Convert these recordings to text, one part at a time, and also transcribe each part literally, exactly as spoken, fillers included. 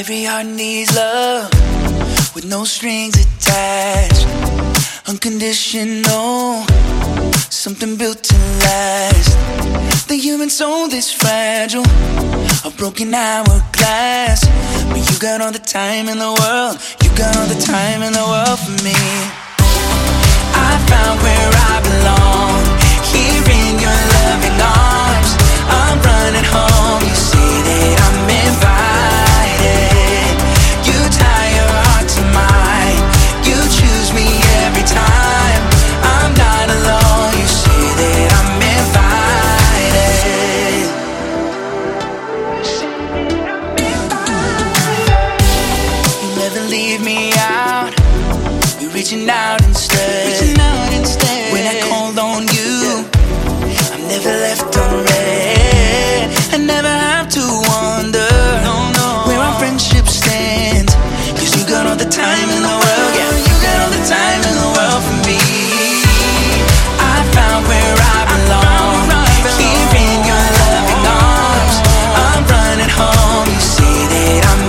Every heart needs love with no strings attached. Unconditional, something built to last. The human soul is fragile, a broken hourglass. But you got all the time in the world, you got all the time in the world for me. I found where I belong, here in your loving arms. I'm running home, you say that I'm invited. You tie your heart to mine, you choose me every time. I'm not alone, you say that I'm invited. You never leave me out, you're reaching out instead. Reaching out instead. When I called on you, I'm never left unread. I never have to wonder no, no. where our friendship stands. Cause you got all the time in the world, yeah, you got all the time in the world for me. I found where I belong, here in your loving arms. I'm running home, you say that I'm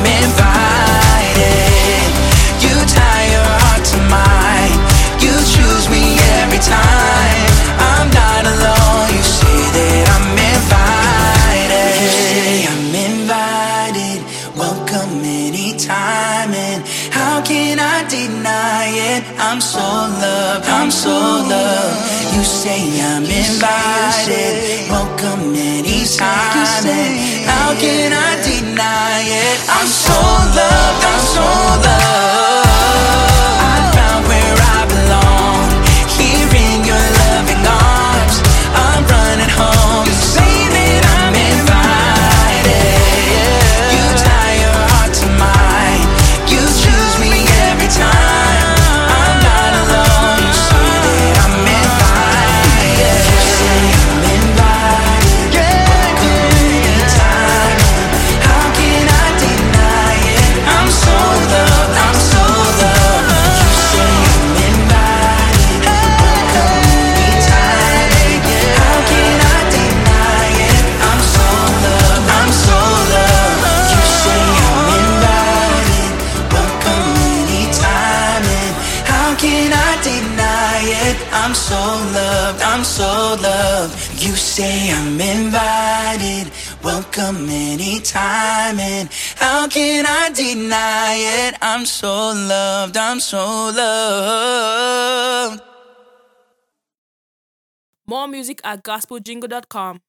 invited. You tie your heart to mine, you choose me every time. I'm not alone, you say that I'm invited. You say I'm invited, welcome anytime. And how can I deny it? I'm so loved, I'm so loved. You say I'm invited, welcome anytime. And how can I deny it? I'm so loved, I'm so loved. I found where I belong, here in your loving arms. I'm running home, you say that I'm invited. You tie your heart to mine, you choose me every time. I'm not alone, you say that I'm invited. You say I'm invited, welcome anytime. How can I deny it? I'm so loved, I'm so loved. You say I'm invited, welcome anytime. How can I deny it? I'm so loved, I'm so loved. You say I'm invited, welcome anytime. And how can I deny it? I'm so loved, I'm so loved. You say I'm invited, welcome anytime. And how can I deny it? I'm so loved, I'm so loved. More music at gospel jingle dot com.